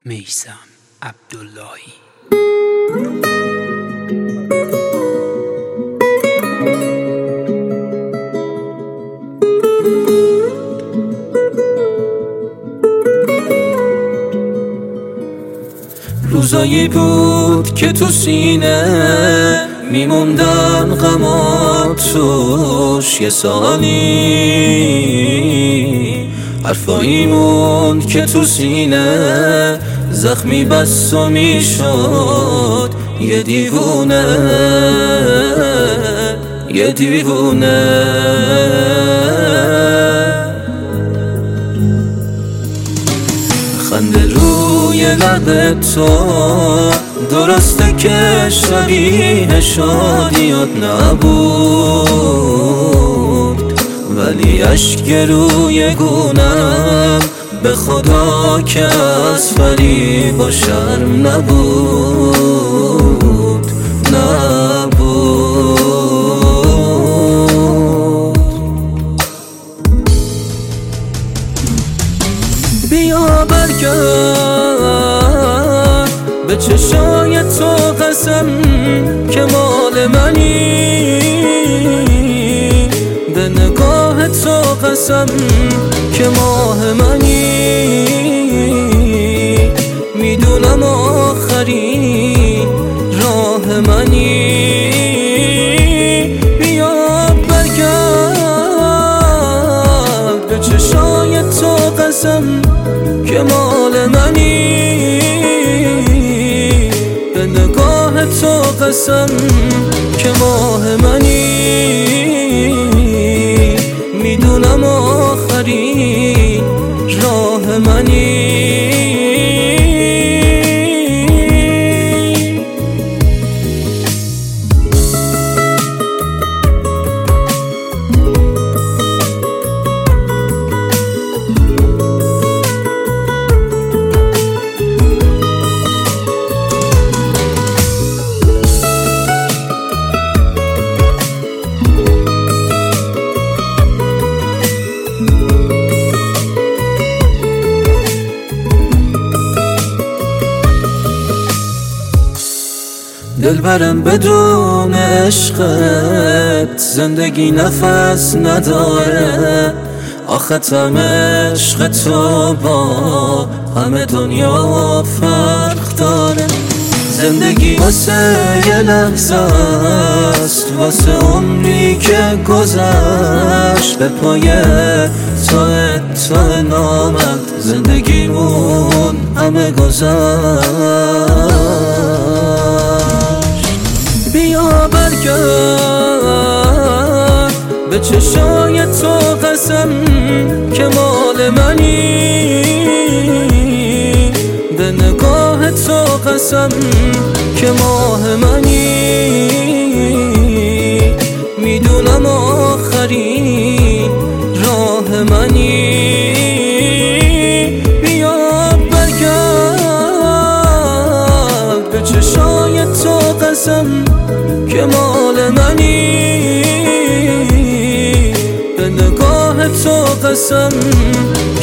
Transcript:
میثم عبداللهی. روزایی بود که تو سینه میموندن غمات توش، یه سالی حرفایی موند که تو سینه زخمی بس و میشد یه دیوونه، یه دیوونه. خنده روی لب تو درسته که شبیه شادیات نبود، ولی اشک روی گونم به خدا که از فریب و شرم نبود، نبود. بیا برگرد به چشای تو، قسم که مال منی، به نگاه تو قسم که ماه منی. میدونم آخرین راه منی. بیا برگرد به چشای تو، قسم که مال منی، به نگاه تو قسم که ماه منی. میدونم آخرین راه منی. دلبرم بدون عشقت زندگی نفس نداره، آخه تم عشق تو با همه دنیا فرق داره. زندگی واسه یه لحظه است، واسه عمری که گذشت، به پای تو نامت زندگیمون همه گذشت. بیا برگرد به چشای تو، قسم که مال منی، به نگاه تو قسم که ماه منی. میدونم آخرین راه منی. بیا برگرد به چشای تو، قسم که مال منی، به نگاه تو قسم